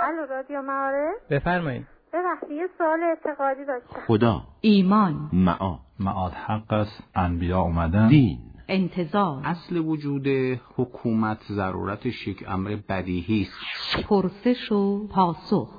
الو رادیو معارف. بفرمایید. ببخشید یه سوال اعتقادی داشتم. خدا، ایمان، معاد حق است، انبیا اومدن، دین، انتظار، اصل وجود حکومت ضرورتش یک امر بدیهی است. پرسش و پاسخ.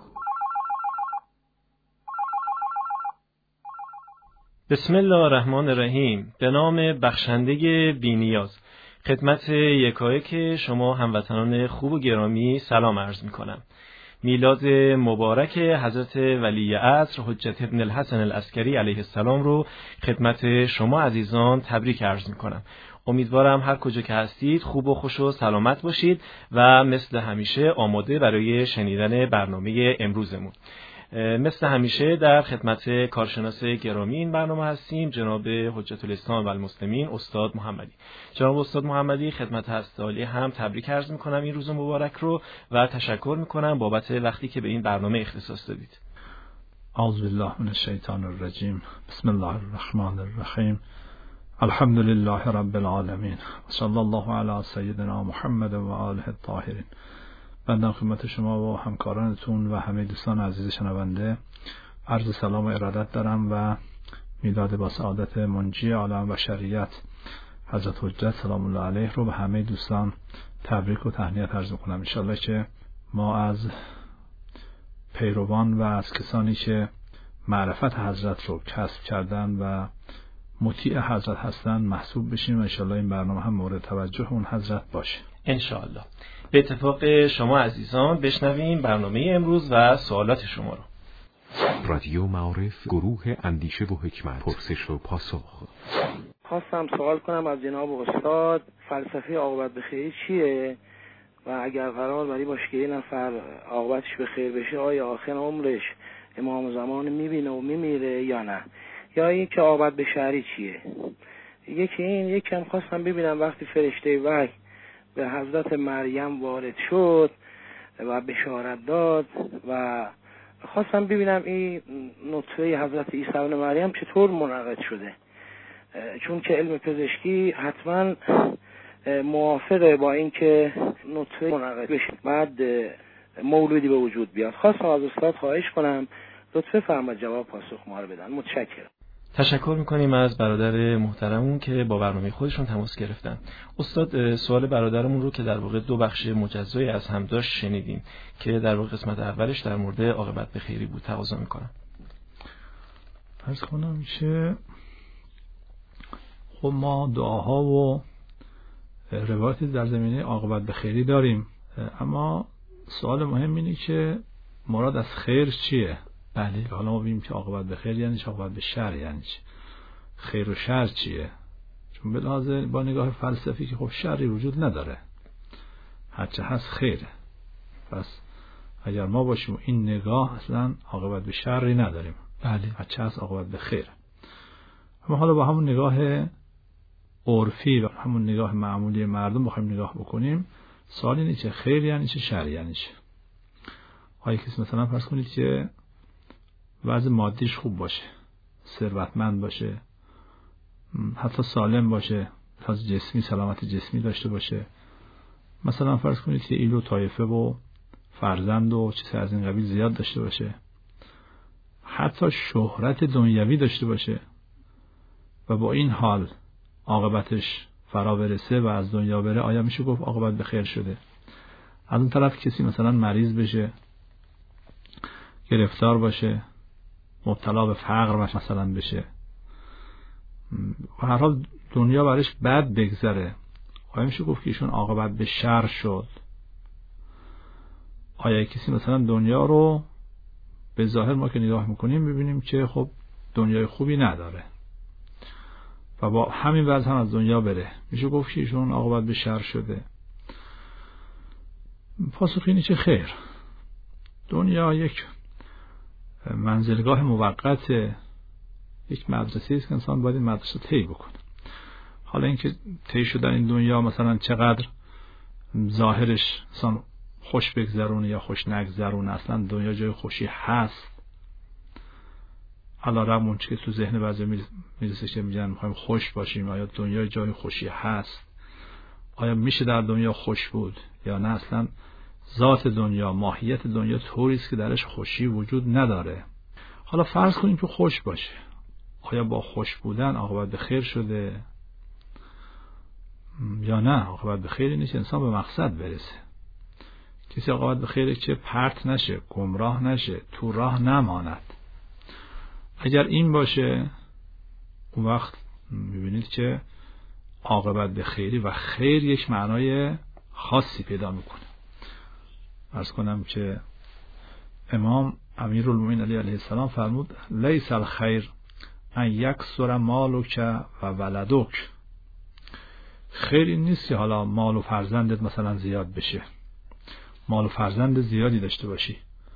بسم الله الرحمن الرحیم. به نام بخشنده بی‌نیاز خدمت یکایک شما هموطنان خوب و گرامی سلام عرض می‌کنم. میلاد مبارک حضرت ولی عصر حجت ابن الحسن العسکری علیه السلام رو خدمت شما عزیزان تبریک عرض می‌کنم. امیدوارم هر کجا که هستید خوب و خوش و سلامت باشید و مثل همیشه آماده برای شنیدن برنامه امروزمون. مثل همیشه در خدمت کارشناس گرامی این برنامه هستیم، جناب حجت الاسلام و المسلمین استاد محمدی. جناب استاد محمدی خدمت هسته عالی هم تبریک عرض میکنم این روز مبارک رو و تشکر میکنم بابت وقتی که به این برنامه اختصاص دادید. اعوذ بالله من الشیطان الرجیم. بسم الله الرحمن الرحیم. الحمد لله رب العالمین. صلی الله علی سیدنا محمد و آله الطاهرین. بنده خدمت شما و همکارانتون و همه دوستان عزیز شنونده عرض سلام و ارادت دارم و میلاد با سعادت منجی عالم بشریت حضرت حجت سلام الله علیه رو به همه دوستان تبریک و تهنیت عرض می‌کنم. ان شاءالله که ما از پیروان و از کسانی که معرفت حضرت رو کسب کردن و مطیع حضرت هستن محسوب بشیم و ان شاءالله این برنامه هم مورد توجه اون حضرت باشه ان شاءالله. به اتفاق شما عزیزان بشنویم برنامه امروز و سوالات شما رو. رادیو معارف، گروه اندیشه و حکمت، پرسش و پاسخ. خواستم سوال کنم از جناب استاد فلسفه عاقبت به خیر چیه و اگر قرار بری باشه که یه نفر عاقبتش به خیر بشه آیا آخر عمرش امام زمان میبینه و میمیره یا نه، یا این که عاقبت به شری چیه؟ یکی این، یکم خواستم ببینم وقتی فرشته وحی به حضرت مریم وارد شد و بشارت داد و خواستم ببینم این نطفه حضرت عیسی ابن مریم چطور منعقد شده، چون که علم پزشکی حتما موافقه با این که نطفه منعقد بشه بعد مولودی به وجود بیاد. خواستم از استاد خواهش کنم لطفاً فرمایید جواب پاسخ ما رو بدن. متشکرم. تشکر میکنیم از برادر محترمون که با برنامه خودشون تماس گرفتن. استاد سوال برادرمون رو که در واقع دو بخش مجزایی از هم داشت شنیدیم که در واقع قسمت اولش در مورد عاقبت به خیری بود. تقاضا میکنم. فرض کنم که خب ما دعاها و روایتی در زمینه عاقبت به خیری داریم، اما سوال مهم اینه که مراد از خیر چیه؟ بله. حالا ما ببینیم که عاقبت به خیر یعنی چه، عاقبت به شر یعنی چه، خیر و شر چیه؟ چون به لحاظ با نگاه فلسفی که خب شری وجود نداره، هرچه هست خیره. پس اگر ما باشیم این نگاه اصلا عاقبت به شری نداریم، بله، هرچه هست عاقبت به خیره. اما حالا با همون نگاه عرفی و همون نگاه معمولی مردم بخوایم نگاه بکنیم، سوال اینه که خیر یعنی چه، شر یعنی چه؟ آیا کسی مثلا فرض کنید که وضع مادیش خوب باشه، ثروتمند باشه، حتی سالم باشه، از جسمی سلامت جسمی داشته باشه، مثلا فرض کنید که ایل و طایفه و فرزند و چیزی از این قبیل زیاد داشته باشه، حتی شهرت دنیوی داشته باشه و با این حال عاقبتش فرا برسه و از دنیا بره، آیا میشه گفت عاقبت به خیر شده؟ از اون طرف کسی مثلا مریض بشه، گرفتار باشه، مبتلا به فقر مثلا بشه و هر حال دنیا برش بد بگذره، آیا میشه گفت که ایشون عاقبت به شر شد؟ آیا کسی مثلا دنیا رو به ظاهر ما که نگاه میکنیم ببینیم که خب دنیای خوبی نداره و با همین وضع هم از دنیا بره، میشه گفت که ایشون عاقبت به شر شده؟ پاسخ اینه که خیر، دنیا یک منزلگاه موقت، یک مدرسه است که انسان باید این مدرسه طی بکنه. حالا اینکه طی شدن این دنیا مثلا چقدر ظاهرش انسان خوش بگذرونه یا خوش نگذرونه، اصلا دنیا جای خوشی هست علی رغم اون چیزی که تو ذهن بعضی میرسه که میگن میخوایم خوش باشیم، آیا دنیا جای خوشی هست؟ آیا میشه در دنیا خوش بود یا نه؟ اصلا ذات دنیا، ماهیت دنیا طوری است که درش خوشی وجود نداره. حالا فرض کنیم که خوش باشه، آیا با خوش بودن عاقبت به خیر شده یا نه؟ عاقبت به خیر اینه که انسان به مقصد برسه. کسی عاقبت به خیره که پرت نشه، گمراه نشه، تو راه نماند. اگر این باشه اون وقت میبینید که عاقبت به خیری و خیر یک معنای خاصی پیدا میکنه. عرض کنم که امام امیرالمومنین علیه السلام فرمود لیس الخیر ان یکثر مالک و ولدک. خیر این نیست که حالا مال و فرزندت مثلا زیاد بشه، مال و فرزند زیادی داشته باشی.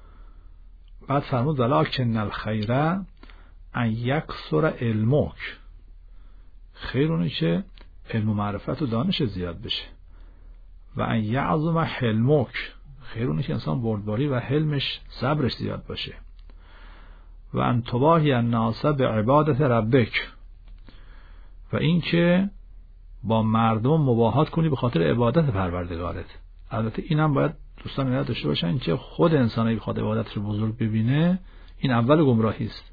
بعد فرمود ولکن الخیر ان یکثر علمک. خیر اونه که علم و معرفت و دانش زیاد بشه. و ان یعظم حلمک. خیر اونه که انسان بردباری و حلمش، صبرش زیاد باشه. و ان تباهی الناس بعبادت ربک. و این که با مردم مباهات کنی به خاطر عبادت پروردگارت. البته اینم باید دوستان یاد داشته باشن که خود انسانی بخواد عبادت رو بزرگ ببینه، این اول گمراهی است.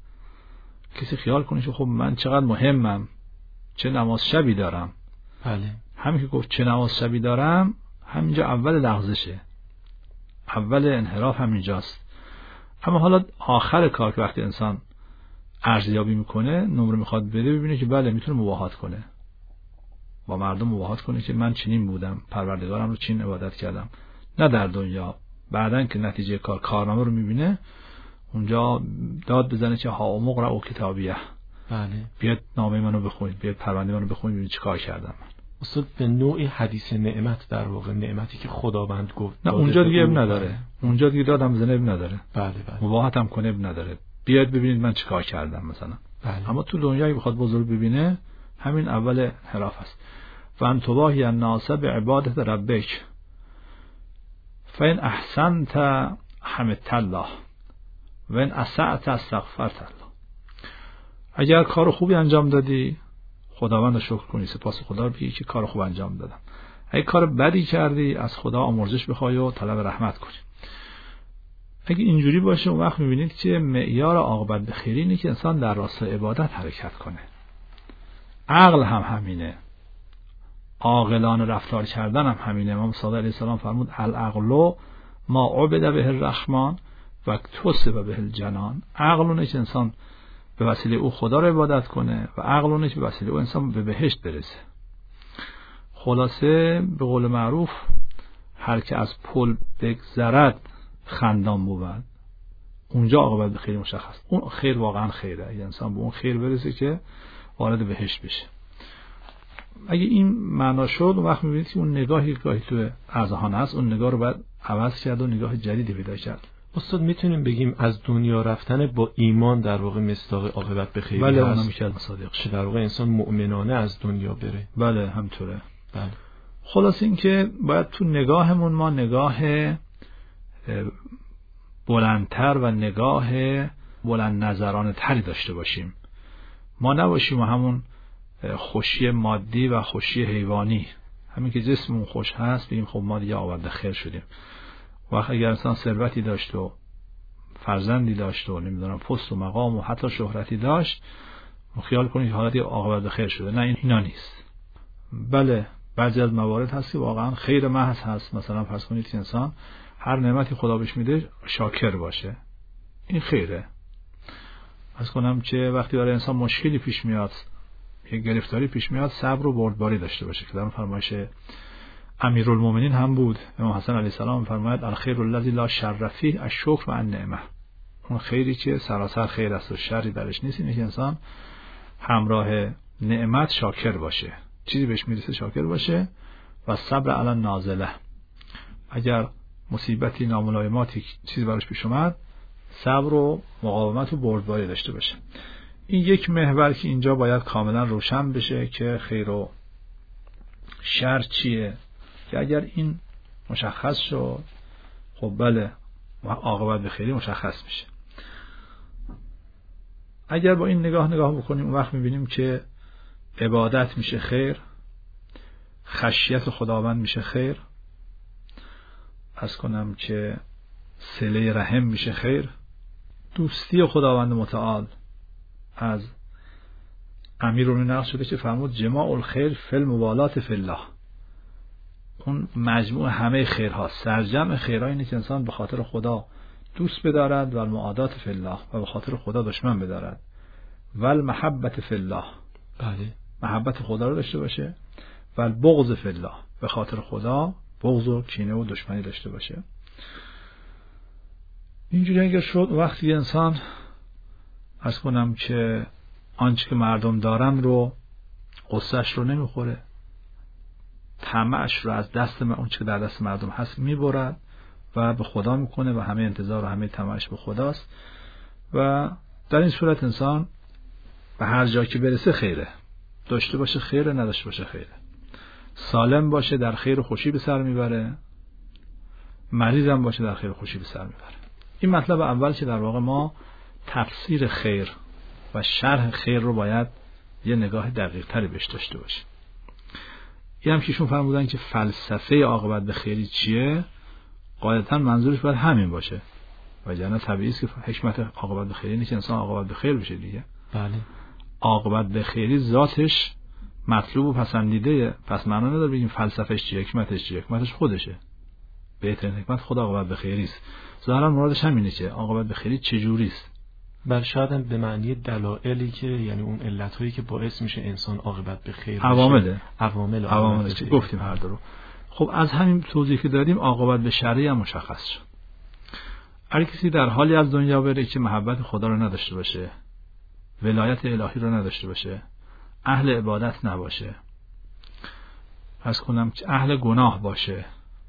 کسی خیال کنه که خب من چقدر مهمم، چه نماز شبی دارم. بله. همین که گفت چه نماز شبی دارم، همینجا اول لغزشه، اول انحراف همینجاست. اما حالا آخر کار که وقتی انسان ارزیابی میکنه، نمره میخواد بده، ببینه که بله میتونه مباهات کنه، با مردم مباهات کنه که من چنین بودم، پروردگارم رو چنین عبادت کردم. نه در دنیا، بعدن که نتیجه کارنامه رو میبینه اونجا داد بزنه که ها مقرأ و کتابیه. بله. بیاد نامه منو بخونید، بیاد پرونده منو بخونید ببینید چیکار کردم من. اصلا به نوعی حدیث نعمت در واقع، نعمتی که خداوند گفت. نه اونجا دیگه اب نداره، اونجا دیگه دادم بزنه اب نداره. بله بله. مباهاتم کنه اب نداره، بیاد ببینید من چیکار کردم مثلا. بله. اما تو دنیایی بخواد بزرگ ببینه، همین اول انحراف است. و ان تباهی الناس بعبادت ربک فإن احسنت حمدت الله و ان اسأت استغفرت الله. اگر کار خوبی انجام دادی خداوند رو شکر کنی، سپاس خدا رو بگی که کار خوب انجام دادم. اگه کار بدی کردی از خدا آمرزش بخوای و طلب رحمت کنی. اگه اینجوری باشه اون وقت میبینید که معیار عاقبت به خیر اینه که انسان در راستای عبادت حرکت کنه. عقل هم همینه، عاقلانه رفتار کردن هم همینه. امام صادق علیه السلام فرمود العقل ما عبد به الرحمن و توسب به الجنان. عقل اونه که انسان به وسیله او خدا رو عبادت کنه و عقل اونه که به وسیله او انسان به بهشت برسه. خلاصه به قول معروف هر که از پل بگذرد خندان بود، اونجا عاقبت به خیر مشخص. اون خیر واقعا خیره، اگه انسان به اون خیر برسه که وارد بهشت بشه. اگه این معنا شد اون وقت میبینید که اون نگاهی گاهی تو اذهان هست، اون نگاه رو باید عوض کرد و نگاه جدیدی پیدا کرد. استاد میتونیم بگیم از دنیا رفتن با ایمان در واقع مصداق عاقبت به خیر بله، هست؟ اونم میشه مصادیق که در واقع انسان مؤمنانه از دنیا بره. بله همطوره. بله. خلاص این که باید تو نگاهمون ما نگاه بلندتر و نگاه بلند نظرانه تری داشته باشیم. ما نباشیم و همون خوشی مادی و خوشی حیوانی، همین که جسممون خوش هست بگیم خب ما دیگه عاقبت به خیر شدیم. وقت اگر انسان ثروتی داشت و فرزندی داشت و نمیدونم پست و مقام و حتی شهرتی داشت، خیال کنید حالتی عاقبت به خیر شده. نه، اینا نیست. بله بعضی از موارد هست که واقعا خیر محض هست. مثلا فرض کنید که انسان هر نعمتی خدا بهش میده شاکر باشه، این خیره. فرض کنم که وقتی برای انسان مشکلی پیش میاد، یک گرفتاری پیش میاد، صبر و بردباری داشته باشه که در فرمایش امیرالمومنین هم بود. امام حسن علیه السلام فرماید الخیر الذی لا شر فیه الشکر و النعمه. اون خیری که سراسر خیر است و شری درش نیست اینه که انسان همراه نعمت شاکر باشه، چیزی بهش میرسه شاکر باشه. و صبر علی النازله، اگر مصیبتی ناملایماتی چیزی براش پیش اومد صبر و مقاومت و بردباری داشته باشه. این یک محور که اینجا باید کاملا روشن بشه که خیر و شر چیه، که اگر این مشخص شد خب بله عاقبت به خیری مشخص میشه. اگر با این نگاه بکنیم اون وقت میبینیم که عبادت میشه خیر، خشیت خداوند میشه خیر. عرض کنم که صله رحم میشه خیر. دوستی خداوند متعال از امیرالمومنین نقل شده که فرمود جماع الخیر فی الموالات فی الله. اون مجموع همه خیرها، سرجمع خیرها اینه که انسان به خاطر خدا دوست بدارد و المعادات فی الله و به خاطر خدا دشمن بدارد و المحبت فی الله، بله، محبت خدا رو داشته باشه و البغض فی الله، به خاطر خدا بغض و کینه و دشمنی داشته باشه. اینجوری اگر شد وقتی انسان عرض کنم که آنچه که مردم دارن رو قصهش رو نمیخوره، طمعش رو از دست اون چه در دست مردم هست میبرد و به خدا میکنه و همه انتظار و همه طمعش به خداست و در این صورت انسان به هر جا که برسه خیره، داشته باشه خیره، نداشته باشه خیره، سالم باشه در خیر و خوشی به سر میبره، مریض هم باشه در خیر و خوشی به سر میبره. این مطلب اول که در واقع ما تفسیر خیر و شرح خیر رو باید یه نگاه دقیق تری بهش داشته باشیم. این هم که ایشون فرمودن که فلسفه عاقبت به خیری چیه، قاعدتا منظورش باید همین باشه، وگرنه طبیعی است که حکمت عاقبت به خیری اینه که انسان عاقبت به خیر بشه دیگه. بله، عاقبت به خیری ذاتش مطلوب و پسندیده، پس معنا نداره بگیم فلسفهش چیه، حکمتش چیه، حکمتش خودشه. بهترین حکمت خدا عاقبت به خیری است. ظاهرا مرادش همینه که عاقبت به خیری چجوری است. بل شاید هم به معنی دلایلی که یعنی اون علتایی که باعث میشه انسان عاقبت به خیر بشه، عوامل که گفتیم هر دو رو. خب از همین توضیح که دادیم عاقبت به شرعی هم مشخص شد. هر کسی در حالی از دنیا بره که محبت خدا رو نداشته باشه، ولایت الهی رو نداشته باشه، اهل عبادت نباشه، از کنم که اهل گناه باشه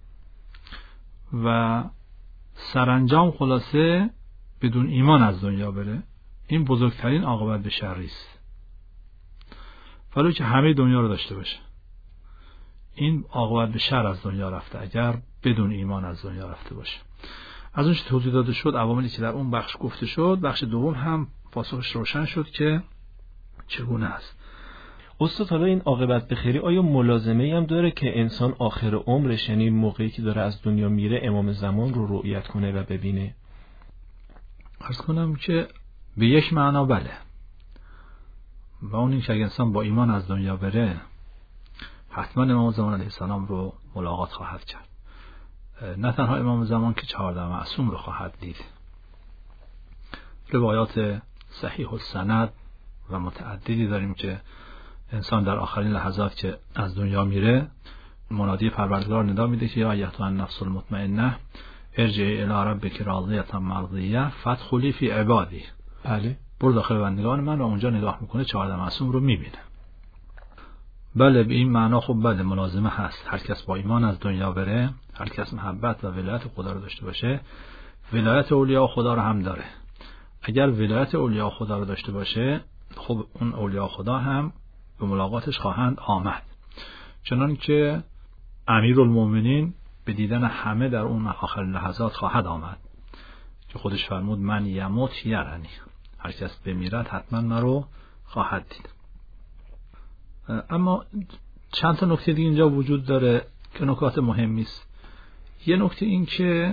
و سرانجام خلاصه بدون ایمان از دنیا بره، این بزرگترین عاقبت به شر است. ولو که همه دنیا رو داشته باشه، این عاقبت به شر از دنیا رفته اگر بدون ایمان از دنیا رفته باشه. از اون چه توضیح داده شد، عواملی که در اون بخش گفته شد، بخش دوم هم پاسخش روشن شد که چگونه است. استاد حالا این عاقبت به خیری آیا ملازمه‌ای هم داره که انسان آخر عمرش، یعنی موقعی که داره از دنیا میره، امام زمان رو رؤیت کنه و ببینه؟ عرض کنم که به یک معنا بله، و اون این که اگر انسان با ایمان از دنیا بره حتما امام زمان علیه السلام رو ملاقات خواهد کرد. نه تنها امام زمان که 14 معصوم رو خواهد دید. روایات صحیح السند و متعددی داریم که انسان در آخرین لحظات که از دنیا میره منادی پروردگار ندا میده که یا ایتها النفس المطمئنه ارجعی الی ربک راضیة مرضیة فادخلی فی عبادی. بله، برو داخل بندگان من و اونجا نگاه میکنه 14 معصوم رو میبینه. بله، به این معنا خب بله ملازمه هست. هر کس با ایمان از دنیا بره، هر کس محبت و ولایت خدا رو داشته باشه، ولایت اولیاء خدا رو هم داره. اگر ولایت اولیاء خدا رو داشته باشه، خب اون اولیاء خدا هم به ملاقاتش خواهند آمد، چنان که امیرالمومنین به دیدن همه در اون آخرین لحظات خواهد آمد که خودش فرمود من یموت یرانی، هر کس بمیرد حتما مرا خواهد دید. اما چند تا نکته دیگه اینجا وجود داره که نکات مهمی است. یه نکته این که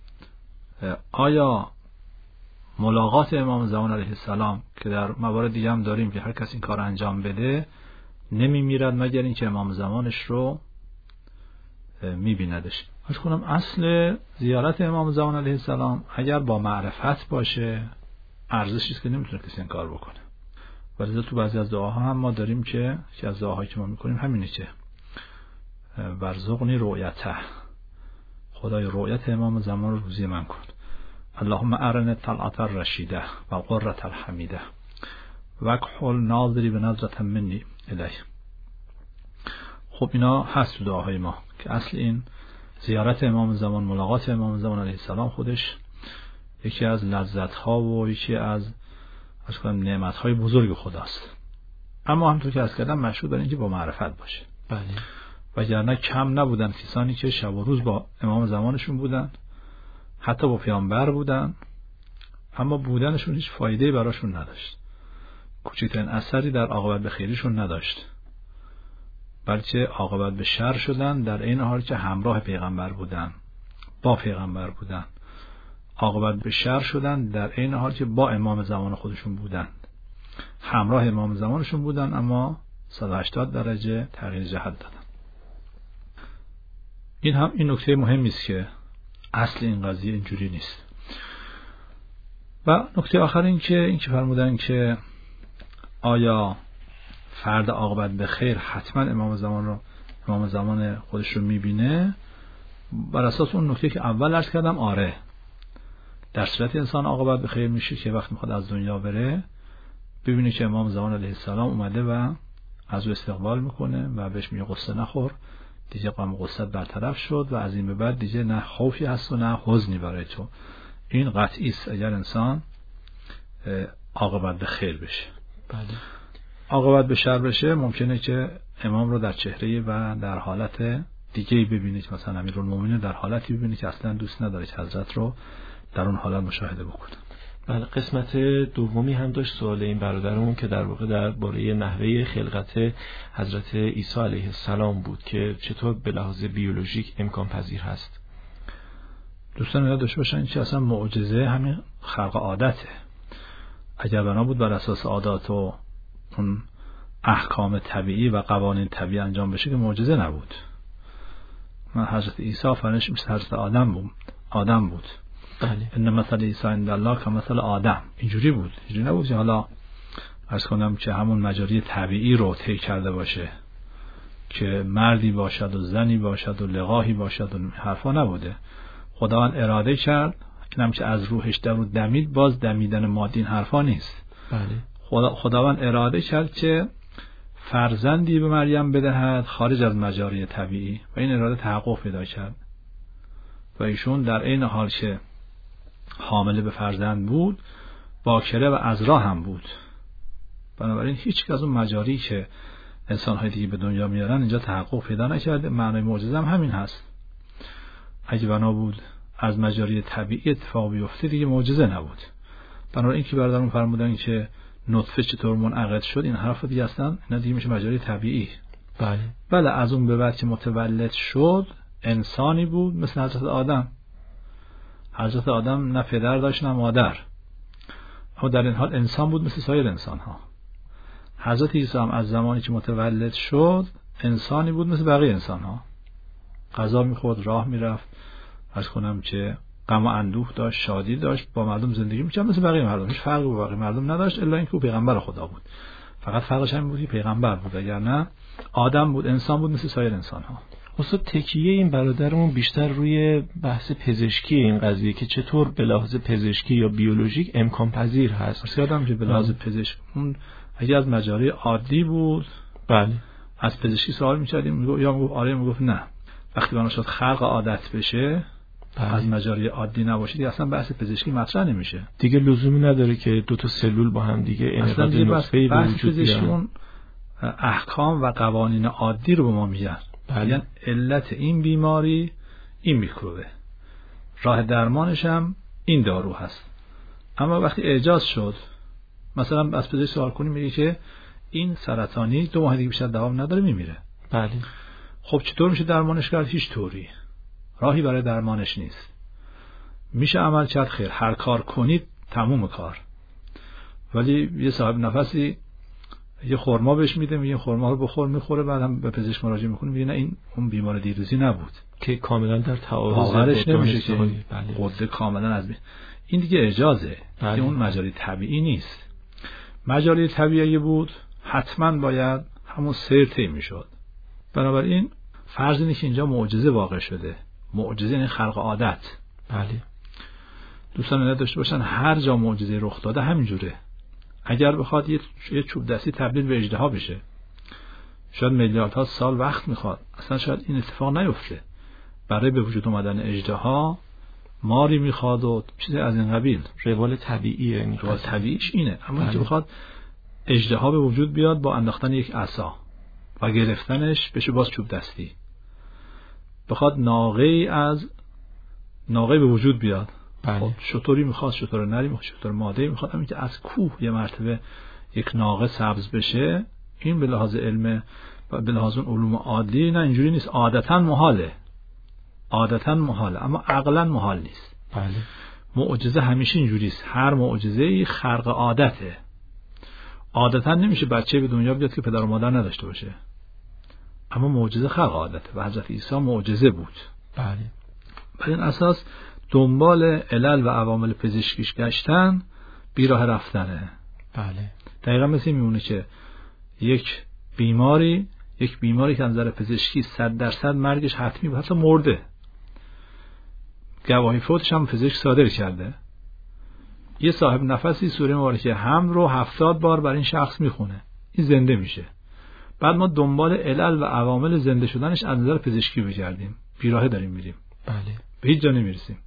آیا ملاقات امام زمان علیه السلام که در موارد دیگه هم داریم که هر کس این کار انجام بده نمی میرد مگر این که امام زمانش رو می بیندش. باید کنم اصل زیارت امام زمان علیه السلام اگر با معرفت باشه ارزشی است که نمیتونه کسی این کار بکنه. ولی تو بعضی از دعاها هم ما داریم که از دعاهایی که ما میکنیم همینه که ورزقنی رؤیته، خدای رؤیت امام زمان رو روزی من کن. اللهم ارنی طلعت الرشیده و قرة الحمیده و کحل ناظری به نظرت منی الیه. خب اینا هست تو دعاهای ما که اصل این زیارت امام زمان، ملاقات امام زمان علیه السلام خودش یکی از لذت‌ها و یکی از نعمت‌های بزرگ خداست. اما همونطور که عرض کردم مشروط بر اینکه با معرفت باشه. بله. وگرنه کم نبودن کسانی که شب و روز با امام زمانشون بودن، حتی با پیامبر بودن، اما بودنشون هیچ فایده‌ای براشون نداشت، کوچکترین اثری در عاقبت به خیریشون نداشت، بلکه عاقبت به شر شدن در این حال که همراه پیغمبر بودن، با پیغمبر بودن، عاقبت به شر شدن در این حال که با امام زمان خودشون بودن، همراه امام زمانشون بودن، اما 180 درجه تغییر جهت دادن. این نکته مهمی است که اصل این قضیه اینجوری نیست. و نکته آخر این که فرمودن که آیا فرد عاقبت به خیر حتما امام زمان خودش رو میبینه؟ بر اساس اون نکته که اول عرض کردم، آره، در صورت انسان عاقبت به خیر میشه که وقتی میخواد از دنیا بره ببینه که امام زمان علیه السلام اومده و از او استقبال میکنه و بهش میگه قصه نخور، دیگه غم قصت برطرف شد و از این به بعد دیگه نه خوفی هست و نه حزنی برای تو. این قطعی است اگر انسان عاقبت به خیر بشه. بله. عاقبت به شر بشه ممکنه که امام رو در چهره و در حالت دیگه‌ای ببینه که مثلا امیرالمومنین در حالتی ببینه که اصلا دوست نداره که حضرت رو در اون حالت مشاهده بکنه. بله. قسمت دومی هم داشت سوال این برادرمون که در واقع درباره نحوه خلقت حضرت عیسی علیه السلام بود که چطور به لحاظ بیولوژیک امکان پذیر هست. دوستان یاد داشته باشن که اصلا معجزه همین خلق عادته. اگر بنا بود بر اساس عادات و اون احکام طبیعی و قوانین طبیعی انجام بشه که معجزه نبود. من حضرت عیسی فرنش مثل حضرت آدم بود. بله. ان مثل عیسی عند الله کمثل آدم. اینجوری بود. اینجوری نبود که حالا عرض کنم که همون مجاری طبیعی رو طی کرده باشه که مردی باشد و زنی باشد و لقاحی باشد و حرفا نبوده. خداوند اراده کرد، اینم که از روحش در رو دمید، باز دمیدن مادی این حرفا نیست. بله. خداوند اراده کرد که فرزندی به مریم بدهد خارج از مجاری طبیعی و این اراده تحقق پیدا کرد و ایشون در این حال که حامله به فرزند بود باکره و عذرا هم بود. بنابراین هیچ از اون مجاری که انسان‌های دیگه به دنیا میارن اینجا تحقق پیدا نکرده. معنای معجزه هم همین هست. اگه بنا بود از مجاری طبیعی اتفاق بیفته دیگه معجزه نبود. بنابراین که برادرمون فرمودن که نطفه چطور منعقد شد، این حرف دیگه اصلا اینا دیگه میشه مجاری طبیعی. بله از اون به بعد که متولد شد انسانی بود مثل حضرت آدم. حضرت آدم نه پدر داشت نه مادر، اما در این حال انسان بود مثل سایر انسان ها. حضرت عیسی هم از زمانی که متولد شد انسانی بود مثل بقیه انسان ها. غذا میخورد، راه میرفت، عرض کنم که غم و اندوه داشت، شادی داشت، با مردم زندگی میکرد مثل بقیه مردم. هیچ فرقی با بقیه مردم نداشت الا اینکه او پیغمبر خدا بود. فقط فرقش همین بود که پیغمبر بود، اگر نه آدم بود، انسان بود مثل سایر انسان ها. اصلا تکیه این برادرمون بیشتر روی بحث پزشکی این قضیه که چطور به لحاظ پزشکی یا بیولوژیک امکان پذیر هست. اصلا یادم که به لحاظ پزشکی اون اگه از مجاری عادی بود، بله، از پزشکی سوال می‌کردیم یا میگفت آره، میگفت نه. وقتی بنا شد خلق عادت بشه، از مجاری عادی نباشه دیگه اصلا بحث پزشکی مطرح نمیشه. دیگه لزومی نداره که دو تا سلول با هم دیگه انقدر نطفه‌ای به وجود بیان. احکام و قوانین عادی رو به ما میگن. یعنی علت این بیماری این میکروبه، راه درمانش هم این دارو هست. اما وقتی اعجاز شد، مثلا از پزشک سوال کنیم میگه که این سرطانی 2 ماه دیگه بیشتر دوام نداره، میمیره. بله. خب چطور میشه درمانش کرد؟ هیچ طوری راهی برای درمانش نیست. میشه عمل کرد خیر، هر کار کنید تموم کار. ولی یه صاحب نفسی یه خرما بهش میده، میگه خرما رو بخور، میخوره، بعدم به پزشک مراجعه میکنه، میگه نه این اون بیمار دیروزی نبود که کاملا در تعارض نمیشه که قده کاملا از این دیگه اجازه. بله. که اون مجاری طبیعی نیست. مجاری طبیعی بود حتما باید همون سیر طی میشد. بنابراین فرض اینه که اینجا معجزه واقع شده. معجزه یعنی خلق عادت. بله. دوستان یاد داشته باشن هر جا معجزه رخ داده همینجوره. اگر بخواد یه چوب دستی تبدیل به اژدها بشه، شاید میلیاردها سال وقت میخواد، اصلا شاید این اتفاق نیفته. برای به وجود اومدن اژدها ماری میخواد و چیزی از این قبیل. روال طبیعیه. این روال طبیعیش اینه. اما اینکه بخواد اژدها به وجود بیاد با انداختن یک عصا و گرفتنش بشه باز چوب دستی، بخواد ناقه به وجود بیاد. بله. شطوری میخواد، شطور نری میخواد، شطور ماده میخواد، همین که از کوه یه مرتبه یک ناقه سبز بشه، این به لحاظ علم و به لحاظ علوم عادی نه اینجوری نیست، عادتا محاله. عادتا محاله، اما عقلا محال نیست. بله. معجزه همیشه اینجوریست، هر معجزه‌ای خرق عادته. عادتا نمیشه بچه به دنیا بیاد که پدر و مادر نداشته باشه، اما معجزه خرق عادته و حضرت عیسی معجزه بود. بله. بر این اساس دنبال علل و عوامل پزشکیش گشتن بیراه رفتنه. بله. دقیقا مثل میمونه که یک بیماری که از نظر پزشکی 100% مرگش حتمی بود، حتی مرده، گواهی فوتش هم پزشک صادر کرده، یه صاحب نفسی سوره مبارکه حمد رو 70 بار بر این شخص میخونه، این زنده میشه. بعد ما دنبال علل و عوامل زنده شدنش از نظر پزشکی بگردیم، بیراهه داریم میریم. بله. به هیچ جا نمیرسیم،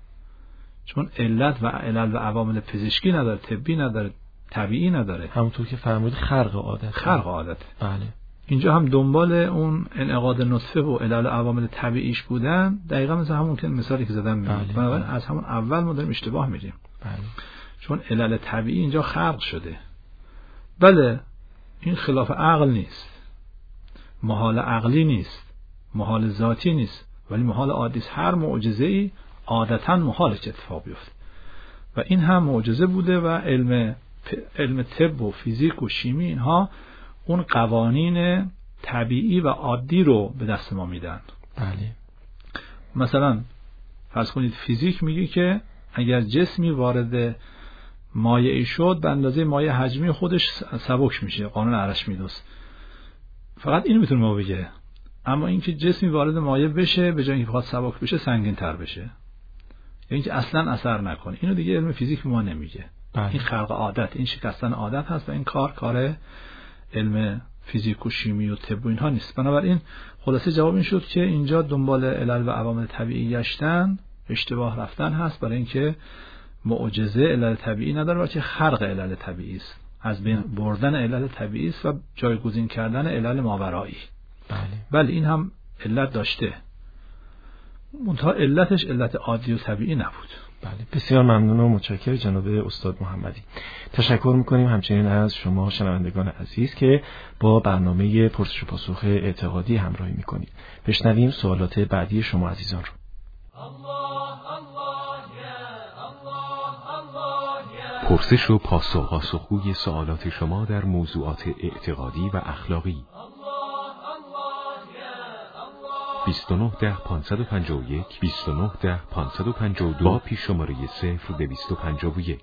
چون علت و علل و عوامل پزشکی نداره، طبی نداره، طبیعی نداره. همونطور که فرمودید خرق عادت. بله. اینجا هم دنبال اون انعقاد نطفه و علل و عوامل طبیعیش بودن، دقیقاً مثل همون که مثالی که زدم میگم. بنابراین از همون اول ما داریم اشتباه میریم. بله. چون علل طبیعی اینجا خلق شده. بله، این خلاف عقل نیست، محال عقلی نیست، محال ذاتی نیست، ولی محال عادی است. هر معجزه‌ای عادتاً محاله که اتفاق بیفته و این هم معجزه بوده و علم طب و فیزیک و شیمی اینها اون قوانین طبیعی و عادی رو به دست ما میدن. بله. مثلا فرض کنید فیزیک میگه که اگر جسمی وارد مایعی شد به اندازه مایع حجمی خودش سبک میشه، قانون ارشمیدس. فقط اینو میتونه ما بگه. اما اینکه جسمی وارد مایع بشه به جای اینکه بخواد سبک بشه سنگین تر بشه، یعنی اینکه اصلا اثر نکنه، اینو دیگه علم فیزیک ما نمیگه. این خلق عادت، این شکستن عادت هست و این کار علم فیزیک و شیمی و طب و اینها نیست. بنابراین خلاصه جواب این شد که اینجا دنبال علل و عوامل طبیعی گشتن اشتباه رفتن هست، برای اینکه معجزه علل طبیعی نداره بلکه خرق علل طبیعی است، از بین بردن علل طبیعی است و جایگزین کردن علل ماورایی. بله این هم علت داشته، منتها علتش علت عادی و طبیعی نبود. بله. بسیار ممنون و متشکرم جناب استاد محمدی. تشکر میکنیم همچنین از شما شنوندگان عزیز که با برنامه پرسش و پاسخ اعتقادی همراهی میکنید. بشنویم سوالات بعدی شما عزیزان رو. پرسش و پاسخگوی سوالات شما در موضوعات اعتقادی و اخلاقی. 2910-551 2910-552 با پیش شماره 0251.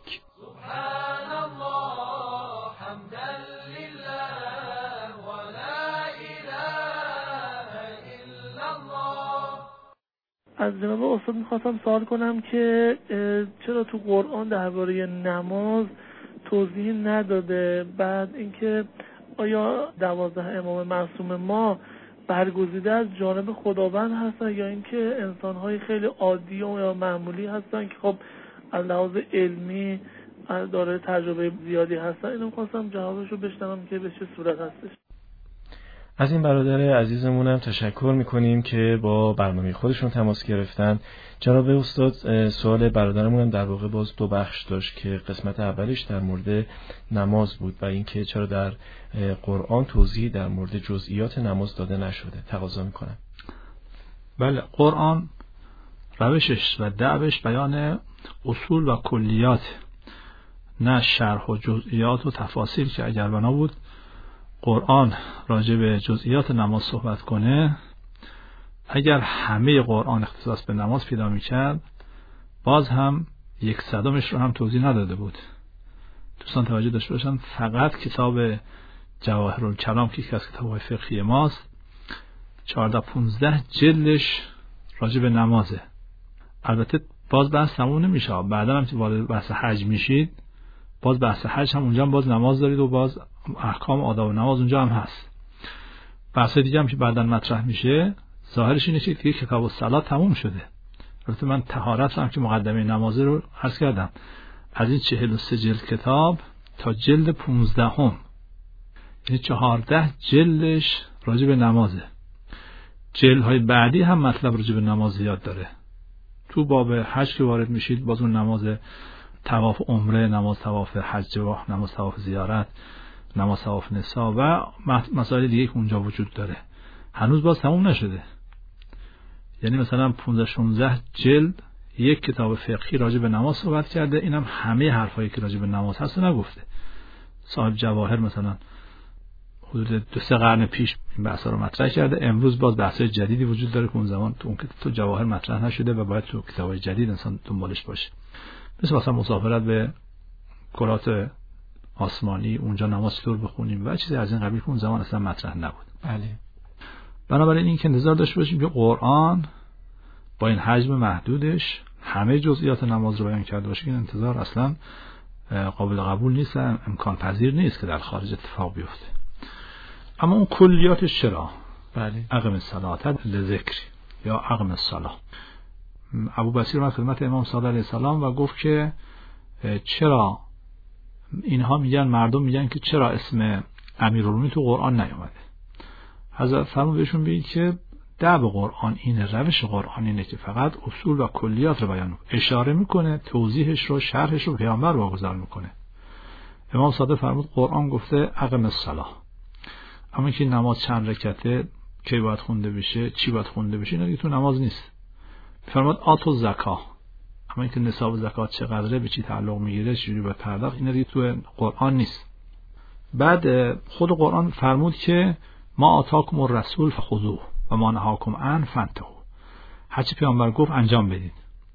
از جناب استاد میخواستم سوال کنم که چرا تو قرآن درباره نماز توضیح نداده؟ بعد اینکه آیا 12 امام معصوم ما برگزیده از جانب خداوند هستن یا اینکه انسان‌های خیلی عادی یا معمولی هستن که خب از لحاظ علمی داره تجربه زیادی هستن؟ اینو خواستم جوابش رو بشنوم که به چه صورت هستش. از این برادر عزیزمونم تشکر میکنیم که با برنامه خودشون تماس گرفتن. جناب استاد، سوال برادرمونم در واقع باز دو بخش داشت که قسمت اولش در مورد نماز بود و اینکه چرا در قرآن توضیح در مورد جزئیات نماز داده نشده. تقاضا میکنم. بله، قرآن روشش و دعوش بیان اصول و کلیات، نه شرح و جزئیات و تفاصیل که اگر بنا بود قرآن راجع به جزئیات نماز صحبت کنه، اگر همه قرآن اختصاص به نماز پیدا می‌کرد باز هم 1/100 رو هم توضیح نداده بود. دوستان توجه داشته باشن، فقط کتاب جواهرالکلام که یکی از کتاب‌های فقهی ماست 14-15 جلدش راجع به نمازه. البته باز بحث تموم نمیشه، بعدا هم که وارد بحث حج میشید باز بحث حج هم اونجا هم باز نماز دارید و باز احکام آداب نماز اونجا هم هست. بحث دیگه هم که بعداً مطرح میشه ظاهرش اینه که دیگه کتاب الصلات تموم شده. البته من طهارت هم که مقدمه نماز رو عرض کردم، از این 43 جلد کتاب تا جلد 15 یعنی 14 جلدش راجع به نمازه. جلدهای بعدی هم مطلب راجع به نماز زیاد داره. تو باب حج که وارد میشید باز اون نماز طواف عمره، نماز طواف حج و نماز طواف زیارت، نماز طواف نساء و مسائل دیگه که اونجا وجود داره هنوز باز تموم نشده. یعنی مثلا 15-16 جلد یک کتاب فقهی راجع به نماز صحبت کرده، اینم همه حرفایی که راجع به نماز هست نگفته. صاحب جواهر مثلا حدود 2-3 قرن پیش این بحثا رو مطرح کرده، امروز باز بحث‌های جدیدی وجود داره که اون زمان تو جواهر مطرح نشده و باید تو کتاب‌های جدید انسان دنبالش باشه. مثلا مسافرت به کرات آسمانی، اونجا نماز چطور بخونیم و چیزی از این قبیل که اون زمان اصلا مطرح نبود. بله. بنابراین این که انتظار داشته باشیم که قرآن با این حجم محدودش همه جزئیات نماز رو بیان کرده باشه، این انتظار اصلا قابل قبول نیست، امکان پذیر نیست که در خارج اتفاق بیفته. اما اون کلیاتش چرا؟ بله. اقم الصلاة لذکری یا اقم الصلاة. ابو بصیر اومد خدمت امام صادق علیه السلام و گفت که چرا اینها میگن، مردم میگن که چرا اسم امیرالمومنین تو قرآن نیامده؟ حضرت فرمود بهشون بگید که دعب قرآن اینه، روش قرآن اینه که فقط اصول و کلیات رو بیان میکنه، اشاره میکنه، توضیحش رو، شرحش رو پیامبر واگذار میکنه. امام صادق فرمود قرآن گفته اقم الصلاة، اما که نماز چند رکعته، کی باید خونده بشه، چی باید خونده بشه، اینا دیگه تو نماز نیست. فرمود آتو زکات، اما اینکه نصاب زکات چقدره، به چی تعلق میگیره، چجوری باید پرداخت، اینا دیگه تو قرآن نیست. بعد خود قرآن فرمود که ما آتاکم الرسول فخذوه و ما نهاکم عنه فانتهوا، هرچی پیامبر گفت انجام بدید.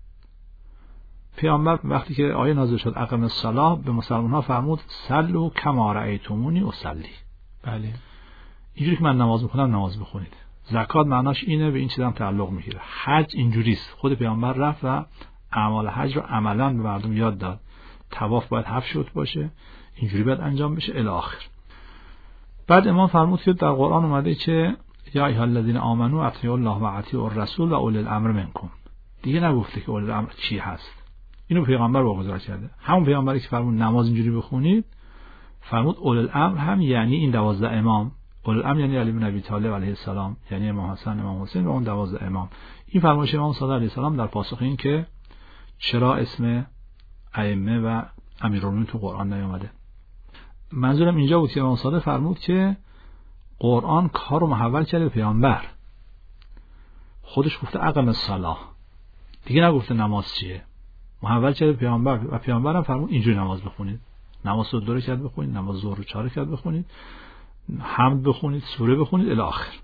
پیامبر وقتی که آیه نازل شد اقم الصلاة به مسلمان‌ها فرمود صلوا کما رأیتمونی اصلی. بله. اینجوری که من نماز میخونم نماز بخونید. زکات معناش اینه، به این چیزا هم تعلق میگیره. حج اینجوریست، خود پیامبر رفت و اعمال حج رو عملاً به مردم یاد داد. طواف باید 7 شوط باشه، اینجوری باید انجام بشه الی آخر. بعد امام فرمود که در قرآن اومده که یا ایها الذین آمنوا اطیعوا الله و اطیعوا الرسول و اولی الامر منکم. دیگه نگفته که اولی الامر چی هست. اینو پیغمبر واگذار کرده. همون پیغمبری که فرمود نماز اینجوری بخونید، فرمود اولی الامر هم یعنی این 12 امام. اولی الامر یعنی علی بن ابی طالب علیه السلام، یعنی امام حسن، امام حسین و اون 12 امام. این فرمایش امام صادق علیه السلام در پاسخ این که چرا اسم ائمه و امیرالمومنین تو قرآن نیامده. منظورم اینجا بود که امام صادق فرمود که قرآن کار رو محول کرده به پیامبر. خودش گفته اقم الصلاة، دیگه نگفته نماز چیه، محول کرده به پیامبر و پیامبر هم فرمود اینجوری نماز بخونید. نماز رو 2 رکعت بخونید، نماز ظهر رو 4 رکعت بخونید، حمد بخونید، سوره بخونید الی آخر.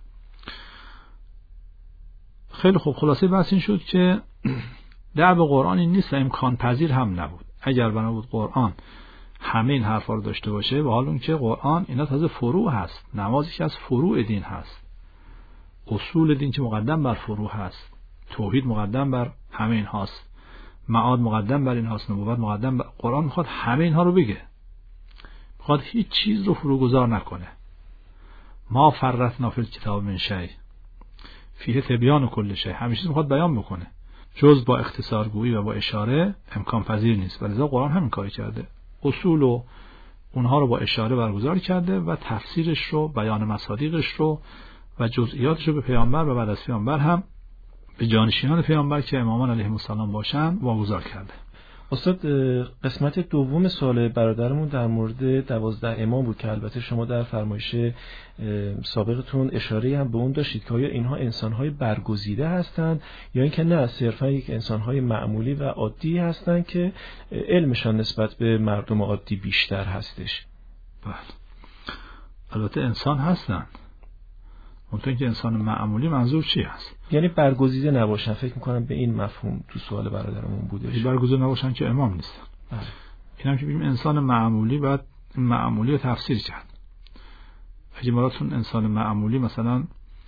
خیلی خوب، خلاصه بحث این شد که دعب قرآن این نیست و امکان پذیر هم نبود. اگر بنا بود قرآن همه این حرفا رو داشته باشه، و حال اون که قرآن اینا تازه فروع هست، نمازی که از فروع دین هست، اصول دین که مقدم بر فروع هست، توحید مقدم بر همه این هاست، معاد مقدم بر این هاست، نبوت مقدم بر قرآن. میخواد همه اینها رو بگه، میخواد هیچ چیز رو فروگذار نکنه. ما فرطنا فی الکتاب من شیء فیه تبیان کل شیء، همه چیز میخواد بیان بکنه، جز با اختصارگویی و با اشاره امکان پذیر نیست. ولذا قرآن همین کاری کرده، اصول و اونها رو با اشاره برگزار کرده و تفسیرش رو، بیان مصادیقش رو و جزئیاتش رو به پیامبر و بعد از پیامبر هم به جانشینان پیامبر که امامان علیهم السلام باشن واگذار کرده. استاد، قسمت دوم سوال برادرمون در مورد 12 امام بود که البته شما در فرمایش سابقتون اشاره هم به اون داشتید که آیا اینها انسان‌های برگزیده هستند یا اینکه نه، صرفا یک انسان‌های معمولی و عادی هستند که علمشان نسبت به مردم عادی بیشتر هستش. بله، البته انسان هستند. اونطور که انسان معمولی منظور چی هست؟ یعنی برگزیده نباشن. فکر میکنم به این مفهوم تو سوال برادرمون بودش. برگزیده نباشن که امام نیستن. اینم که بگیم انسان معمولی، بعد معمولی رو تفسیر کرد. اگه مرادتون انسان معمولی مثلا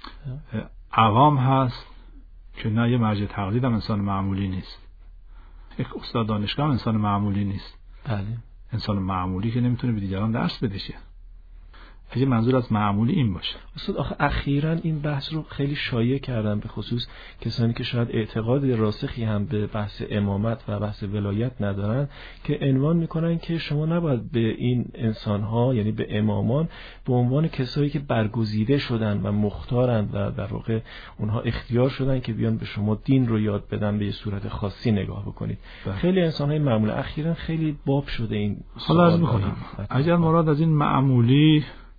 عوام هست که نه، یه مرجع تقلید هم انسان معمولی نیست، یک استاد دانشگاه هم انسان معمولی نیست. بله، انسان معمولی که نمیتونه به دیگران درس بده. اگه منظور از معمولی این باشه. استاد، آخه اخیراً این بحث رو خیلی شایع کردن، به خصوص کسانی که شاید اعتقاد راسخی هم به بحث امامت و بحث ولایت ندارن، که عنوان میکنن که شما نباید به این انسان‌ها، یعنی به امامان، به عنوان کسایی که برگزیده شدن و مختارن و در واقع اونها اختیار شدن که بیان به شما دین رو یاد بدن، به یه صورت خاصی نگاه بکنید. خیلی انسان‌های معمول اخیراً خیلی باب شده این. حالا عرض می‌کنم اگر مراد از این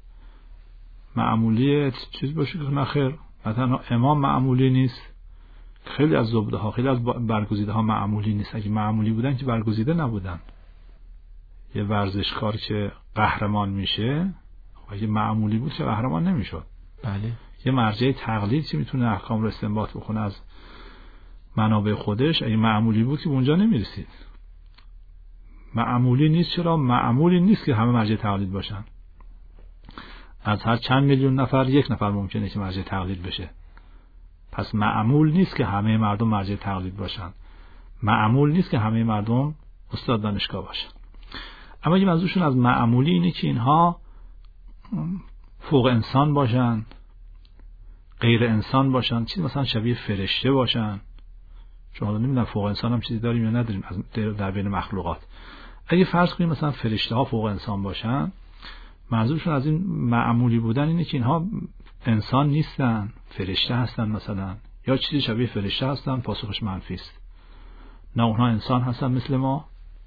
معمولی چیز باشه که نخیر، مثلا امام معمولی نیست، خیلی از زبده ها، خیلی از برگزیده ها معمولی نیست. اگه معمولی بودن که برگزیده نبودن. یه ورزشکار که قهرمان میشه، اگه معمولی بود که قهرمان نمیشد. بله. یه مرجع تقلید که میتونه احکام رو استنباط بکنه از منابع خودش، اگه معمولی بود که اونجا نمیرسید. معمولی نیست. چرا معمولی نیست که همه مرجع تقلید باشن؟ از هر چند میلیون نفر یک نفر ممکنه که مرجع تقلید بشه. پس معمول نیست که همه مردم مرجع تقلید باشن. معمول نیست که همه مردم استاد دانشگاه باشن. اما یه منظورشون از معمولی اینه که اینها فوق انسان باشن، غیر انسان باشن، چیز مثلا شبیه فرشته باشن. چون حالا نمیدونم فوق انسان هم چیزی داریم یا نداریم در بین مخلوقات. اگه فرض کنیم مثلا فرشته ها فوق انسان باشن، منظورشون از این معمولی بودن اینه که اینها انسان نیستن، فرشته هستن مثلا، یا چیزی شبیه فرشته هستن. پاسخش منفی است. نه، اونها انسان هستن مثل ما،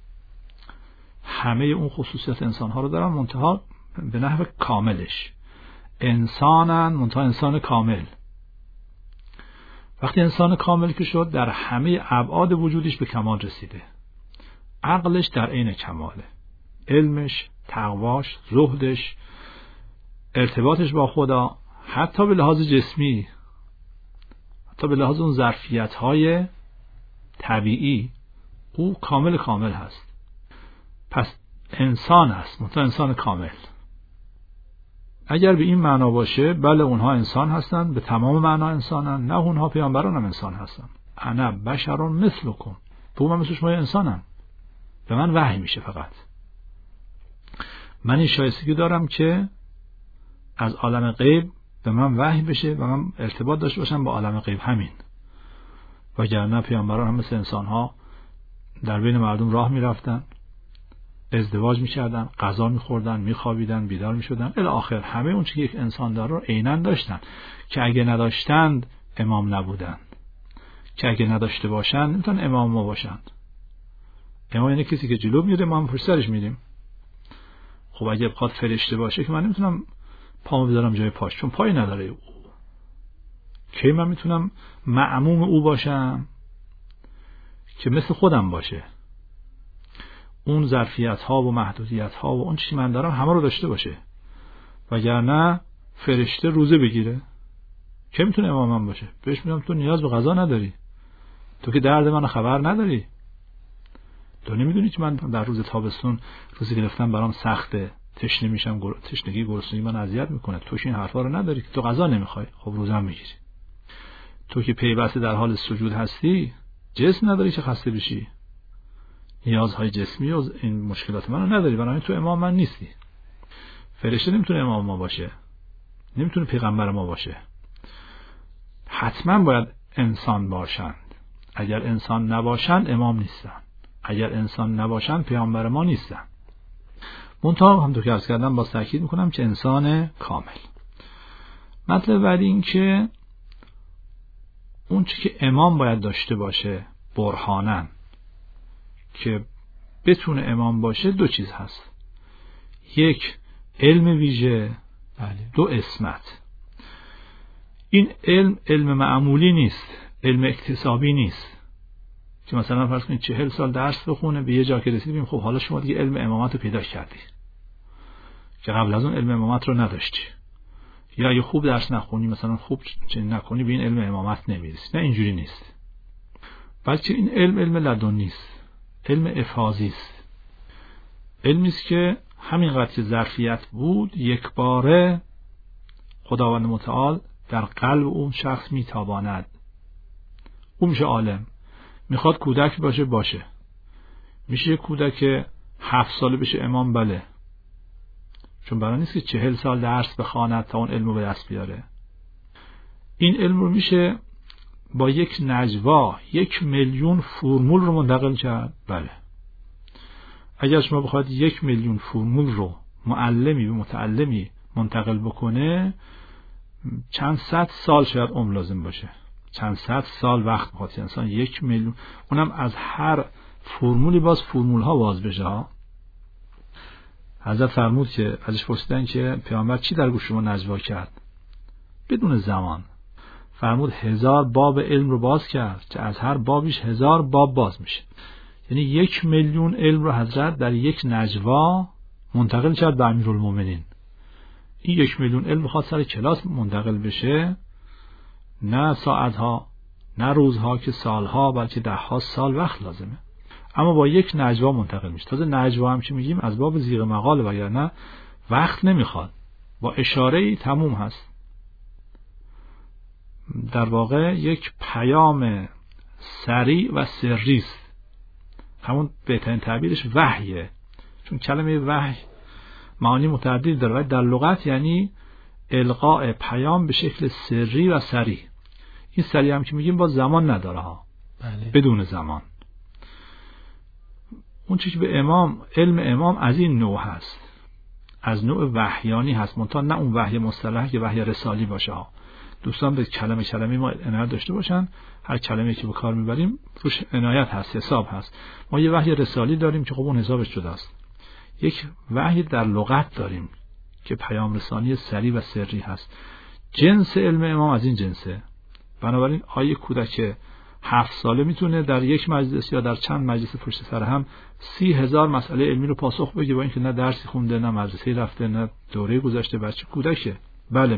همه اون خصوصیت انسان ها رو دارن، منتها به نحو کاملش انسانن، منتها انسان کامل. وقتی انسان کامل که شد، در همه ابعاد وجودش به کمال رسیده. عقلش در عین کماله، علمش، تقواش، زهدش، ارتباطش با خدا، حتی به لحاظ جسمی، حتی به لحاظ اون ظرفیت‌های طبیعی، او کامل هست. پس انسان است، منتها انسان کامل. اگر به این معنا باشه، بله اونها انسان هستند، به تمام معنا انسانن. نه، اونها پیامبران هم انسان هستن. انا بشر مثلکم، تو من مثل شما انسانم، به من وحی میشه. فقط من این شایستگی دارم که از عالم غیب به من وحی بشه و من ارتباط داشته باشم با عالم غیب. همین. وگرنه پیامبران هم مثل انسان ها در بین مردم راه میرفتن، ازدواج میکردن، غذا میخوردن، میخوابیدن، بیدار میشدن، الی آخر. همه اون چیزی که یک انسان داره رو عیناً داشتن، که اگه نداشتند امام نبودن، که اگه نداشته باشن نمیتونن امام ما باشن. امام یعنی کسی که جلو میره، ما هم پشت سرش میریم. خب اگه بخواد فرشته باشه که من نمیتونم پامو بذارم جای پاش، چون پای نداره او. کی من میتونم معموم او باشم که مثل خودم باشه، اون ظرفیت ها و محدودیت ها و اون چیزی من دارم همه رو داشته باشه؟ وگرنه فرشته روزه بگیره، که میتونه امامم باشه؟ بهش میگم تو نیاز به غذا نداری، تو که درد منو خبر نداری، تو نمیدونی که من در روز تابستون روزی گرفتم برام سخته، تشنه میشم، تشنگی گرسنگی من اذیت میکنه، تو این حرفا رو نداری که تو غذا نمیخوای، خب روزه هم میگیری. تو که پیوسته در حال سجود هستی، جسم نداری که خسته بشی، نیازهای جسمی و این مشکلات منو نداری، بنابراین تو امام من نیستی. فرشته نمیتونه امام ما باشه، نمیتونه پیغمبر ما باشه. حتما باید انسان باشند. اگر انسان نباشند امام نیستن، اگر انسان نباشند پیغمبر ما نیستن. منتها همونطور که عرض کردم باز تاکید میکنم که انسان کامل. مطلب بعدی این که اون چی که امام باید داشته باشه برهانن که بتونه امام باشه، دو چیز هست. یک، علم ویژه. دو، اسمت. این علم معمولی نیست، علم اکتسابی نیست که مثلا فرض کنید 40 سال درس بخونه به یه جا که رسید بگیم خب حالا شما دیگه علم امامت رو پیدا کردی، که قبل از اون علم امامت رو نداشتی. یا اگه خوب درس نخونی، مثلا خوب چنین نکنی، به این علم امامت نمیرسی. نه، اینجوری نیست. بلکه این علم لدنی است، علم افاضی است. علمی است که همینقدر که ظرفیت بود، یک باره خداوند متعال در قلب اون شخص میتاباند. اون میشه عالم. میخواد کودک باشه. میشه یک کودک 7 ساله بشه امام، بله، چون برای نیست که 40 سال درس بخواند تا اون علمو به دست بیاره. این علم رو میشه با یک نجوا 1,000,000 فرمول رو منتقل کرد، بله. اگر شما بخواید 1,000,000 فرمول رو معلمی به متعلمی منتقل بکنه، چند صد سال شاید عمر لازم باشه، چند صد سال وقت بخواد انسان 1,000,000، اونم از هر فرمولی باز فرمول ها باز بشه ها. حضرت فرمود که ازش پرسیدن که پیامبر چی در گوش شما نجوا کرد؟ بدون زمان فرمود 1000 باب علم رو باز کرد که از هر بابیش 1000 باب باز میشه. یعنی 1,000,000 علم رو حضرت در یک نجوا منتقل کرد به امیرالمومنین. این 1,000,000 علم میخواد سر کلاس منتقل بشه، نه ساعتها، نه روزها که سالها، بلکه 10 سال وقت لازمه. اما با یک نجوا منتقل میشه. تازه نجوا هم که میگیم از باب زیغ مقاله، وگرنه وقت نمیخواد، با اشاره‌ای تموم هست. در واقع یک پیام سریع و سری است. همون بهترین تعبیرش وحیه، چون کلمه وحی معانی متعدد داره. در لغت یعنی القاء پیام به شکل سری و سریع. این سریع هم که میگیم با زمان نداره ها، بله. بدون زمان. اون چیزی به امام، علم امام از این نوع هست، از نوع وحیانی هست، منتها نه اون وحی مصطلح که وحی رسالی باشه ها. دوستان به کلمه ما عنایت داشته باشن، هر کلمه‌ای که به کار میبریم روش عنایت هست، حساب هست. ما یه وحی رسالی داریم که خب اون حسابش جدا است. یک وحی در لغت داریم که پیام رسانی سریع و سری هست. جنس علم امام از این جنسه. بنابراین آیه کودک 7 ساله میتونه در یک مجلس یا در چند مجلس پشت سر هم 30,000 مسئله علمی رو پاسخ بگه، با اینکه نه درسی خونده، نه مدرسه رفته، نه دوره گذشته. بچه کودکه. بله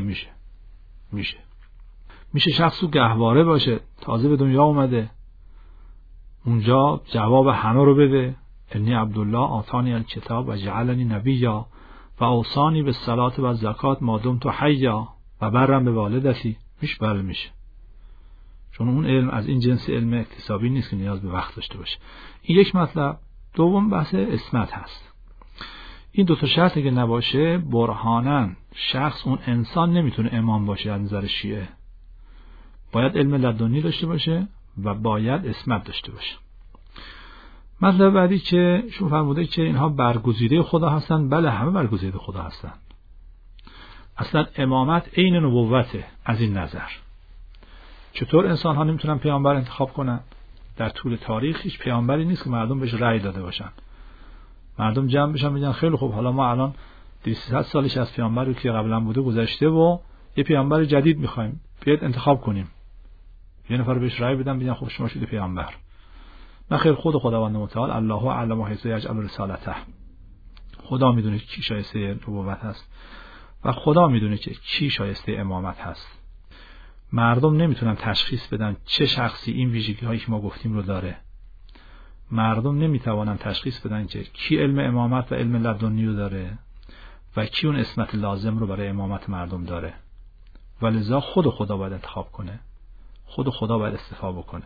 میشه شخصو گهواره باشه، تازه به دنیا اومده، اونجا جواب همه رو بده. انی عبدالله آتانی الکتاب و جعلنی نبیا و اوصانی بالصلاة و الزکات ما دمت حیا و برم به والدتی. میشه. چون اون علم از این جنس علم اکتسابی نیست که نیاز به وقت داشته باشه. این یک مطلب. دوم بحث اسمت هست. این 2 تا شرط که نباشه برهانن شخص، اون انسان نمیتونه امام باشه از نظر شیعه. باید علم لدنی داشته باشه و باید اسمت داشته باشه. مطلب بعدی که شما فرموده که اینها برگزیده خدا هستن. بله، همه برگزیده خدا هستن. اصلا امامت عین نبوته. از این نظر چطور انسان ها نمیتونن پیامبر انتخاب کنن؟ در طول تاریخ هیچ پیامبری نیست که مردم بهش رأی داده باشن. مردم جمع بشن بگن خیلی خوب، حالا ما الان 200 سالش از پیامبری که قبلا بوده گذشته و یه پیامبر جدید میخوایم، بیاید انتخاب کنیم. یه نفر بهش رأی بدن بگن خب شما شده پیامبر. نه خیر، خداوند متعال الله اعلم حیث یجعل رسالته. خدا میدونه کی شایسته نبوت هست و خدا میدونه که کی شایسته امامت هست. مردم نمیتونن تشخیص بدن چه شخصی این ویژگی هایی که ما گفتیم رو داره. مردم نمیتوانن تشخیص بدن که کی علم امامت و علم لدنی رو داره و کی اون اسمت لازم رو برای امامت مردم داره. ولذا خدا باید انتخاب کنه، خدا باید استفاده بکنه.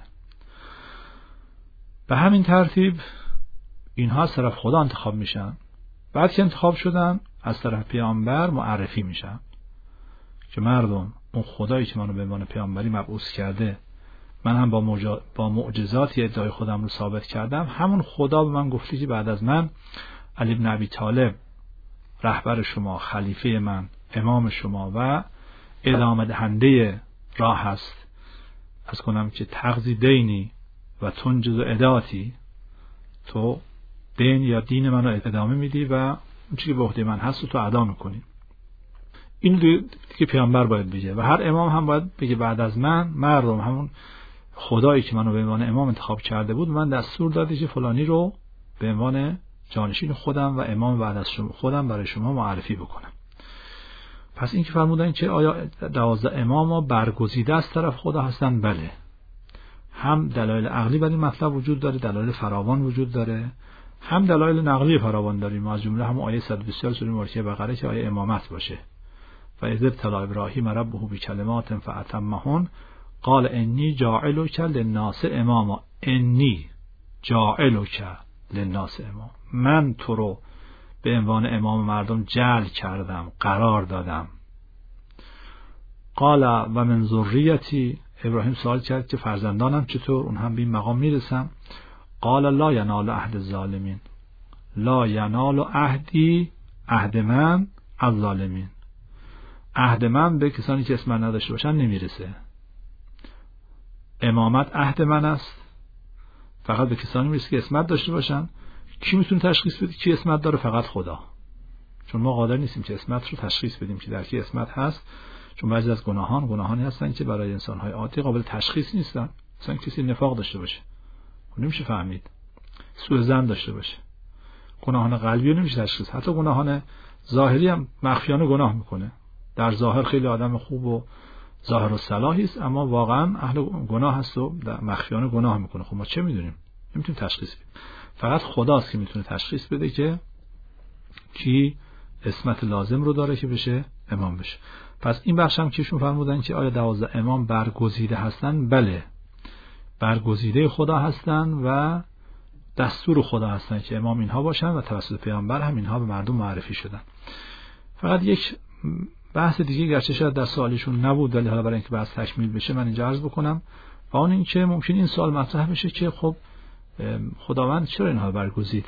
به همین ترتیب اینها از طرف خدا انتخاب میشن. بعد که انتخاب شدن از طرف پیامبر معرفی میشن که مردم، اون خدایی که منو به عنوان پیامبری مبعوث کرده، من هم با معجزاتی ادعای خودم رو ثابت کردم، همون خدا به من گفته که بعد از من علی بن ابی طالب رهبر شما، خلیفه من، امام شما و ادامه دهنده راه هست. از کنم که تقضی دینی و تنجز اداتی، تو دین یا دین منو ادامه میدی و اون چیزی که به عهده من هست تو ادا میکنی. این دیگه پیامبر باید بگه و هر امام هم باید بگه بعد از من مردم، همون خدایی که منو به عنوان امام انتخاب کرده بود، من دستور داده که فلانی رو به عنوان جانشین خودم و امام بعد از شما خودم برای شما معرفی بکنم. پس این که فرمودن که آیا 12 امام برگزیده از طرف خدا هستن؟ بله. هم دلایل عقلی برای این مطلب وجود داره، دلایل فراوان وجود داره، هم دلایل نقلی فراوان داریم. از جمله هم آیه 124 سوره مبارکه بقره که آیه امامت باشه. و اذ ابتلی ابراهیم ربه بکلمات فاتمهن قال انی جاعلک للناس اماما. انی جاعلک للناس امام، من تو رو به عنوان امام مردم جعل کردم، قرار دادم. قال و من ذریتی، ابراهیم سوال کرد که فرزندانم چطور؟ اون هم به این مقام میرسم. قال لا ینال عهد الظالمین، لا ینال عهدی، عهد من از ظالمین، عهد من به کسانی که اسم نداشته باشن نمیرسه. امامت عهد من است، فقط به کسانی میرسه که اسمت داشته باشن. کی میتونه تشخیص بده کی اسمت داره؟ فقط خدا. چون ما قادر نیستیم که اسمت رو تشخیص بدیم که در کی اسمت هست، چون بعضی از گناهانی هستن که برای انسان‌های عادی قابل تشخیص نیستن. مثلا کسی نفاق داشته باشه نمیشه فهمید، سوء ظن داشته باشه، گناهان قلبی نمیشه تشخیص. حتی گناهان ظاهری هم مخفیانه گناه میکنه، در ظاهر خیلی آدم خوب و ظاهر و صلاحی است، اما واقعا اهل گناه هست و مخفیانه گناه میکنه. خب ما چه میدونیم؟ نمیتونیم تشخیص بدیم. فقط خداست که میتونه تشخیص بده که کی اسمت لازم رو داره که بشه امام بشه. پس این بخش هم که ایشون فرمودن که آیا 12 امام برگزیده هستن؟ بله، برگزیده خدا هستن و دستور خدا هستن که امام اینها باشن و توسط پیامبر هم اینها به مردم معرفی شدن. فقط یک بحث دیگه گرچه شاید در سوالیشون نبود، ولی حالا برای اینکه بحث تکمیل بشه من اینجا عرض بکنم و اون این که ممکن این سوال مطرح بشه که خب خداوند چرا اینها برگزید؟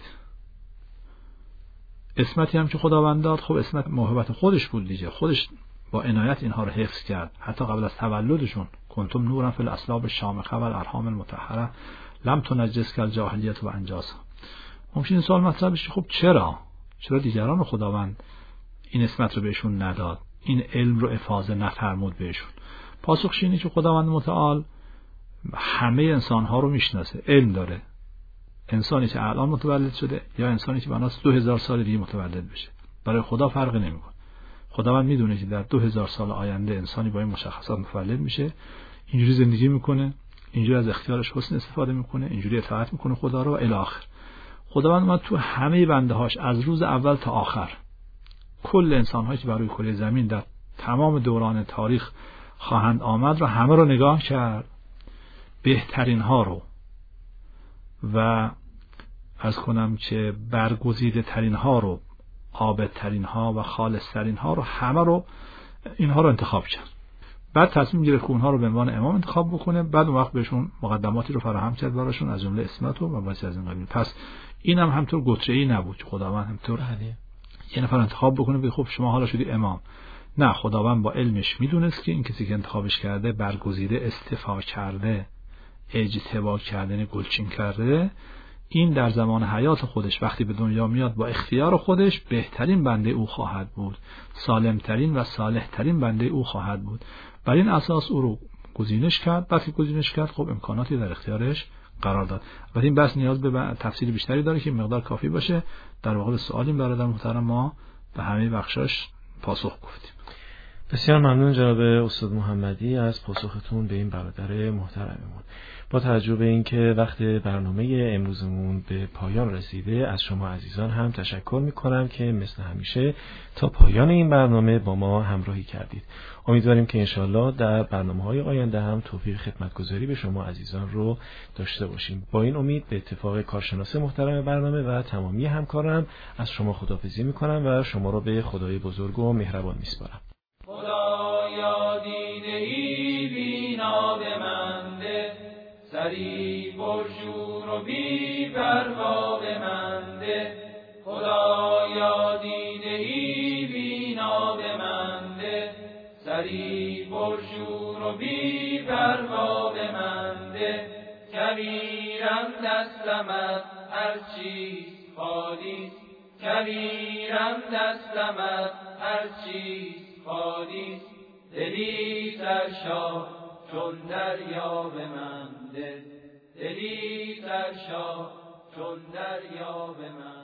اسمتی هم که خداوند داد، خب اسمت موهبت خودش بود دیگه، خودش با عنایت اینها رو حفظ کرد. حتی قبل از تولدشون کنتم نورا فی الاصلاب الشامخه و الارحام المطهره لم تنجس کالجاهلیت و انجاسها. ممکن این سوال مطرح بشه خب چرا دیگران خداوند این اسمت رو بهشون نداد، این علم رو افاضه نفرمود بهشون؟ پاسخش اینه که خداوند متعال همه انسان‌ها رو میشناسه، علم داره. انسانی که الان متولد شده یا انسانی که بناس 2000 سال دیگه متولد بشه، برای خدا فرقی نمیکنه. خداوند میدونه که در 2000 سال آینده انسانی با این مشخصات متولد میشه، اینجوری زندگی میکنه، اینجوری از اختیارش حسن استفاده میکنه، اینجوری اطاعت میکنه خدا رو و الی آخر. خداوند ما تو همه بنده هاش از روز اول تا آخر کل انسان هایی که بر روی کره زمین در تمام دوران تاریخ خواهند آمد رو همه رو نگاه کرد، بهترین ها رو و عرض کنم که برگزیده ترین ها رو، عابد ترین ها و خالص ترین ها رو، همه رو اینها رو انتخاب کرد. بعد تصمیم گرفت که اونها رو به عنوان امام انتخاب بکنه. بعد اون وقت بهشون مقدماتی رو فراهم کرد براشون، از جمله اسمت و مباحث از این قبیل. پس اینم همطور گتره‌ای نبود که خداوند همطور یه نفر انتخاب بکنه بگه خب شما حالا شدی امام. نه، خداوند با علمش میدونست که این کسی که انتخابش کرده، برگزیده، استفا کرده، اجتبا کردن، گلچین کرده، این در زمان حیات خودش وقتی به دنیا میاد با اختیار خودش بهترین بنده او خواهد بود، سالمترین و صالحترین بنده او خواهد بود. بر این اساس او رو گزینش کرد. وقتی گزینش کرد خب امکاناتی در اختیارش قرار داد. و این بحث نیاز به تفصیل بیشتری داره که مقدار کافی باشه. در واقع سوالی برادر محترم ما به همه بخشاش پاسخ گفتیم. بسیار ممنون جناب استاد محمدی از پاسختون به این برادر محترممون. با توجه به اینکه وقت برنامه امروزمون به پایان رسیده، از شما عزیزان هم تشکر میکنم که مثل همیشه تا پایان این برنامه با ما همراهی کردید. امیدواریم که انشالله در برنامه‌های آینده هم توفیق خدمتگزاری به شما عزیزان رو داشته باشیم. با این امید به اتفاق کارشناس محترم برنامه و تمامی همکارم از شما خداحافظی میکنم و شما رو به خدای بزرگ و مهربان میسپارم. خدایا دیده ای بینا به من ده، سری پرشور و بی پروا به من ده. خدایا دیده ای بینا به من ده، سری پرشور و بی پروا به من ده. کبیرم دستمت هر چیز خالی، کبیرم دستمت هر چیز خالی. دلی سرشار چون دریا به من ده، دلی سرشار چون دریا به من